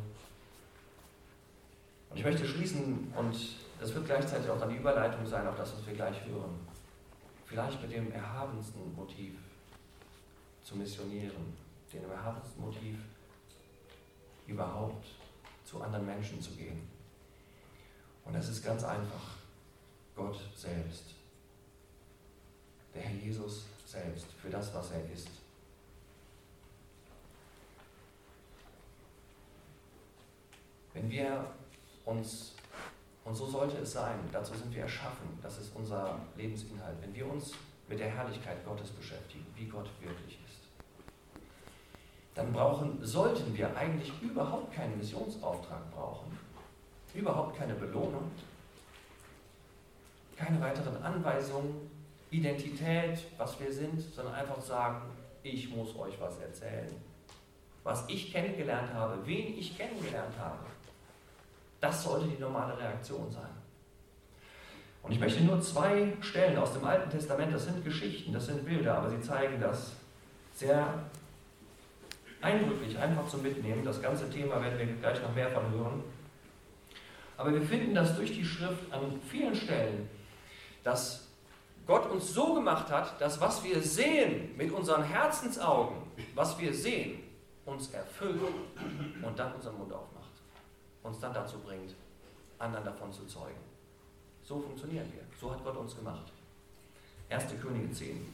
Und ich möchte schließen, und das wird gleichzeitig auch dann die Überleitung sein auf das, was wir gleich hören. Vielleicht mit dem erhabensten Motiv zu missionieren, dem erhabensten Motiv überhaupt zu anderen Menschen zu gehen. Und es ist ganz einfach. Gott selbst. Der Herr Jesus selbst, für das, was er ist. Wenn wir uns, und so sollte es sein, dazu sind wir erschaffen, das ist unser Lebensinhalt, wenn wir uns mit der Herrlichkeit Gottes beschäftigen, wie Gott wirklich ist, dann sollten wir eigentlich überhaupt keinen Missionsauftrag brauchen, überhaupt keine Belohnung, keine weiteren Anweisungen, Identität, was wir sind, sondern einfach sagen, ich muss euch was erzählen. Was ich kennengelernt habe, wen ich kennengelernt habe. Das sollte die normale Reaktion sein. Und ich möchte nur 2 Stellen aus dem Alten Testament, das sind Geschichten, das sind Bilder, aber sie zeigen das sehr eindrücklich, einfach zum Mitnehmen. Das ganze Thema werden wir gleich noch mehr von hören. Aber wir finden das durch die Schrift an vielen Stellen, dass Gott uns so gemacht hat, dass was wir sehen mit unseren Herzensaugen, was wir sehen, uns erfüllt und dann unseren Mund aufmacht. Uns dann dazu bringt, anderen davon zu zeugen. So funktionieren wir. So hat Gott uns gemacht. 1. Könige 10.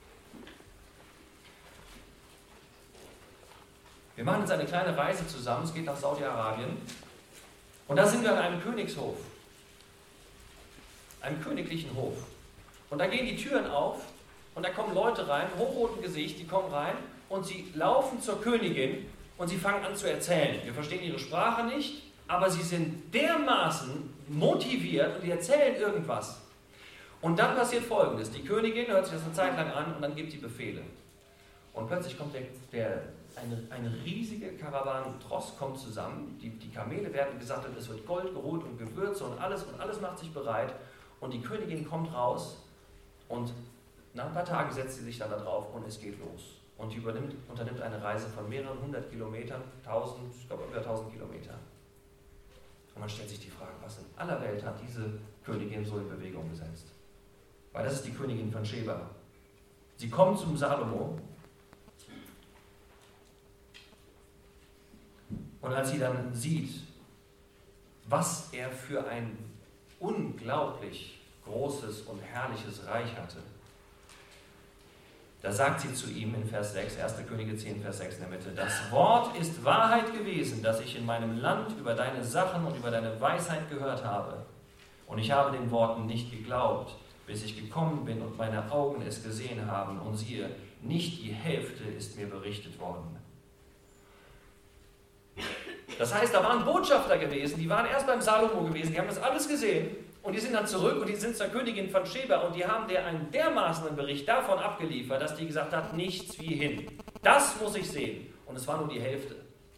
Wir machen jetzt eine kleine Reise zusammen. Es geht nach Saudi-Arabien. Und da sind wir an einem Königshof. Einem königlichen Hof. Und da gehen die Türen auf und da kommen Leute rein, hochroten Gesicht, die kommen rein und sie laufen zur Königin und sie fangen an zu erzählen. Wir verstehen ihre Sprache nicht, aber sie sind dermaßen motiviert und die erzählen irgendwas. Und dann passiert Folgendes. Die Königin hört sich das eine Zeit lang an und dann gibt die Befehle. Und plötzlich kommt eine riesige Karawane, Tross kommt zusammen, die Kamele werden gesattelt, es wird Gold geholt und Gewürze und alles macht sich bereit. Und die Königin kommt raus und nach ein paar Tagen setzt sie sich dann da drauf und es geht los. Und die unternimmt eine Reise von mehreren 100 Kilometern, ich glaube über 1000 Kilometer. Und man stellt sich die Frage, was in aller Welt hat diese Königin so in Bewegung gesetzt? Weil das ist die Königin von Sheba. Sie kommt zum Salomo Und als sie dann sieht, was er für ein unglaublich großes und herrliches Reich hatte, da sagt sie zu ihm in Vers 6, 1. Könige 10, Vers 6 in der Mitte, das Wort ist Wahrheit gewesen, das ich in meinem Land über deine Sachen und über deine Weisheit gehört habe. Und ich habe den Worten nicht geglaubt, bis ich gekommen bin und meine Augen es gesehen haben. Und siehe, nicht die Hälfte ist mir berichtet worden. Das heißt, da waren Botschafter gewesen, die waren erst beim Salomo gewesen, die haben das alles gesehen. Und die sind dann zurück und die sind zur Königin von Sheba und die haben der einen dermaßenen Bericht davon abgeliefert, dass die gesagt hat, nichts wie hin. Das muss ich sehen. Und es war nur die Hälfte.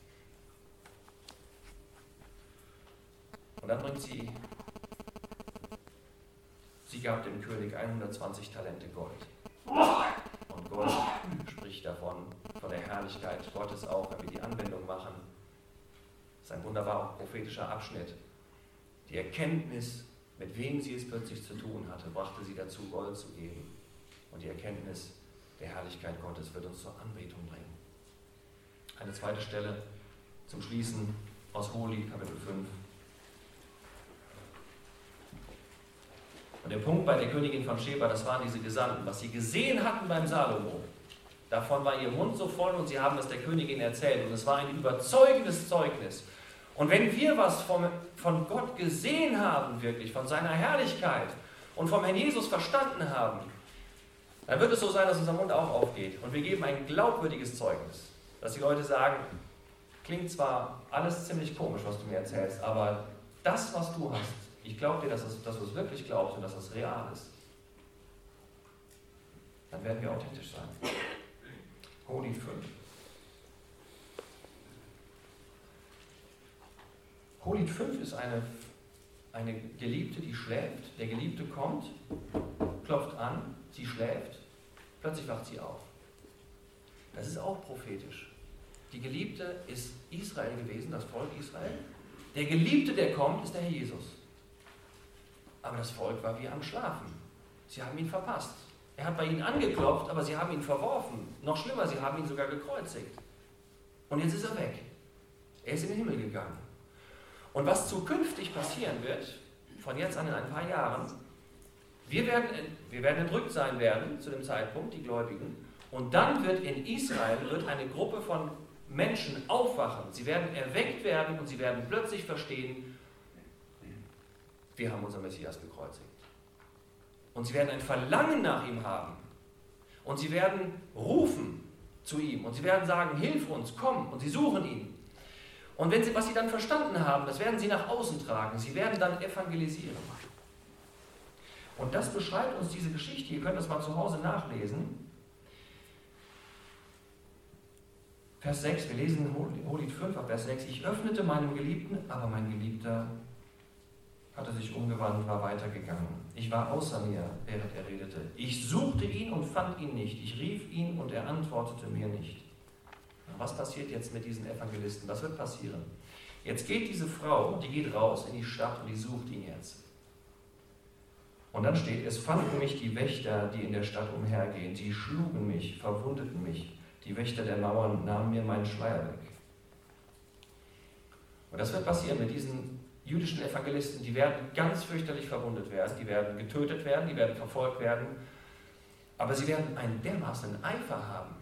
Und dann bringt sie gab dem König 120 Talente Gold. Und Gold spricht davon, von der Herrlichkeit Gottes auch, wenn wir die Anwendung machen. Das ist ein wunderbarer prophetischer Abschnitt. Die Erkenntnis, mit wem sie es plötzlich zu tun hatte, brachte sie dazu, Gold zu geben. Und die Erkenntnis der Herrlichkeit Gottes wird uns zur Anbetung bringen. Eine zweite Stelle zum Schließen aus Hohelied, Kapitel 5. Und der Punkt bei der Königin von Sheba, das waren diese Gesandten, was sie gesehen hatten beim Salomo. Davon war ihr Mund so voll und sie haben es der Königin erzählt. Und es war ein überzeugendes Zeugnis. Und wenn wir was von Gott gesehen haben, wirklich, von seiner Herrlichkeit und vom Herrn Jesus verstanden haben, dann wird es so sein, dass unser Mund auch aufgeht. Und wir geben ein glaubwürdiges Zeugnis. Dass die Leute sagen, klingt zwar alles ziemlich komisch, was du mir erzählst, aber das, was du hast, ich glaube dir, dass du es wirklich glaubst und dass es real ist. Dann werden wir authentisch sein. Hohelied 5. Hohelied 5 ist eine Geliebte, die schläft. Der Geliebte kommt, klopft an, sie schläft, plötzlich wacht sie auf. Das ist auch prophetisch. Die Geliebte ist Israel gewesen, das Volk Israel. Der Geliebte, der kommt, ist der Herr Jesus. Aber das Volk war wie am Schlafen. Sie haben ihn verpasst. Er hat bei ihnen angeklopft, aber sie haben ihn verworfen. Noch schlimmer, sie haben ihn sogar gekreuzigt. Und jetzt ist er weg. Er ist in den Himmel gegangen. Und was zukünftig passieren wird, von jetzt an in ein paar Jahren, wir werden entrückt sein werden zu dem Zeitpunkt, die Gläubigen, und dann wird in Israel eine Gruppe von Menschen aufwachen. Sie werden erweckt werden und sie werden plötzlich verstehen, wir haben unseren Messias gekreuzigt. Und sie werden ein Verlangen nach ihm haben. Und sie werden rufen zu ihm. Und sie werden sagen, hilf uns, komm. Und sie suchen ihn. Und was sie dann verstanden haben, das werden sie nach außen tragen. Sie werden dann evangelisieren. Und das beschreibt uns diese Geschichte. Ihr könnt das mal zu Hause nachlesen. Vers 6, wir lesen Hohelied 5 ab Vers 6. Ich öffnete meinem Geliebten, aber mein Geliebter hatte sich umgewandt, war weitergegangen. Ich war außer mir, während er redete. Ich suchte ihn und fand ihn nicht. Ich rief ihn und er antwortete mir nicht. Was passiert jetzt mit diesen Evangelisten? Was wird passieren? Jetzt geht diese Frau, die geht raus in die Stadt und die sucht ihn jetzt. Und dann steht, es fanden mich die Wächter, die in der Stadt umhergehen. Sie schlugen mich, verwundeten mich. Die Wächter der Mauern nahmen mir meinen Schleier weg. Und das wird passieren mit diesen jüdischen Evangelisten. Die werden ganz fürchterlich verwundet werden. Die werden getötet werden, die werden verfolgt werden. Aber sie werden einen dermaßen Eifer haben.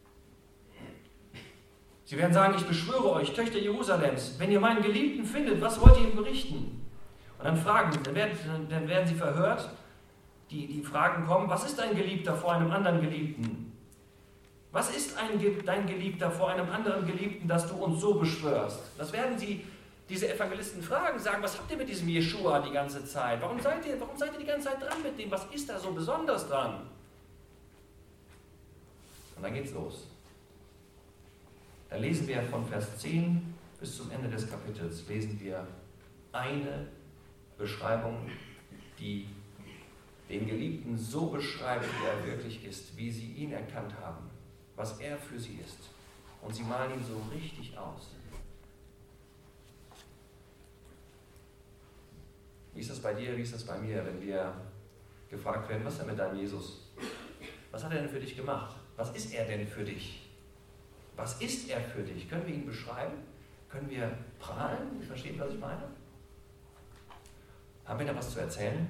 Sie werden sagen, ich beschwöre euch, Töchter Jerusalems, wenn ihr meinen Geliebten findet, was wollt ihr ihm berichten? Und dann dann werden sie verhört. Die Fragen kommen, was ist dein Geliebter vor einem anderen Geliebten? Was ist dein Geliebter vor einem anderen Geliebten, dass du uns so beschwörst? Das werden diese Evangelisten fragen, sagen, was habt ihr mit diesem Jeschua die ganze Zeit? Warum seid ihr die ganze Zeit dran mit dem? Was ist da so besonders dran? Und dann geht's los. Da lesen wir von Vers 10 bis zum Ende des Kapitels, lesen wir eine Beschreibung, die den Geliebten so beschreibt, wie er wirklich ist, wie sie ihn erkannt haben, was er für sie ist. Und sie malen ihn so richtig aus. Wie ist das bei dir, wie ist das bei mir, wenn wir gefragt werden, was ist denn mit deinem Jesus? Was hat er denn für dich gemacht? Was ist er denn für dich? Was ist er für dich? Können wir ihn beschreiben? Können wir prahlen? Versteht ihr, was ich meine? Haben wir da was zu erzählen?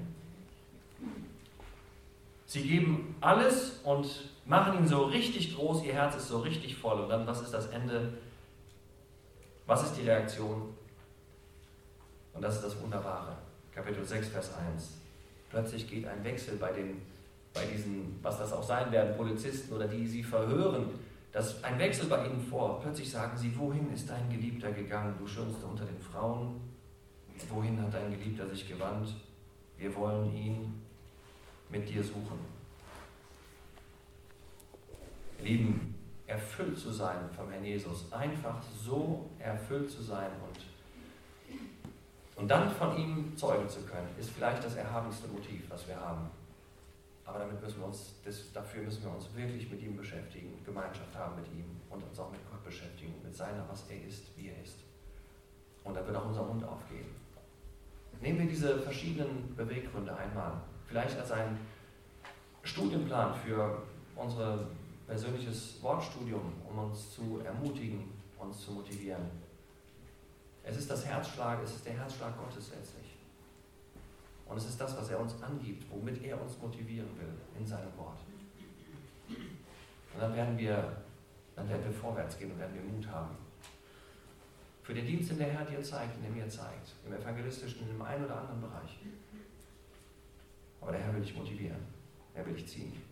Sie geben alles und machen ihn so richtig groß, ihr Herz ist so richtig voll. Und dann, was ist das Ende? Was ist die Reaktion? Und das ist das Wunderbare. Kapitel 6, Vers 1. Plötzlich geht ein Wechsel bei diesen, was das auch sein werden, Polizisten oder die sie verhören. Ein Wechsel bei ihnen vor. Plötzlich sagen sie, wohin ist dein Geliebter gegangen? Du schönste unter den Frauen. Wohin hat dein Geliebter sich gewandt? Wir wollen ihn mit dir suchen. Ihr Lieben, erfüllt zu sein vom Herrn Jesus, einfach so erfüllt zu sein und dann von ihm zeugen zu können, ist vielleicht das erhabenste Motiv, was wir haben. Aber dafür müssen wir uns wirklich mit ihm beschäftigen, Gemeinschaft haben mit ihm und uns auch mit Gott beschäftigen, mit seiner, was er ist, wie er ist. Und da wird auch unser Mund aufgehen. Nehmen wir diese verschiedenen Beweggründe einmal, vielleicht als einen Studienplan für unser persönliches Wortstudium, um uns zu ermutigen, uns zu motivieren. Es ist der Herzschlag Gottes letztlich. Und es ist das, was er uns angibt, womit er uns motivieren will in seinem Wort. Und dann werden wir vorwärts gehen und werden wir Mut haben. Für den Dienst, den der Herr dir zeigt, den er mir zeigt, im evangelistischen, in dem einen oder anderen Bereich. Aber der Herr will dich motivieren. Er will dich ziehen.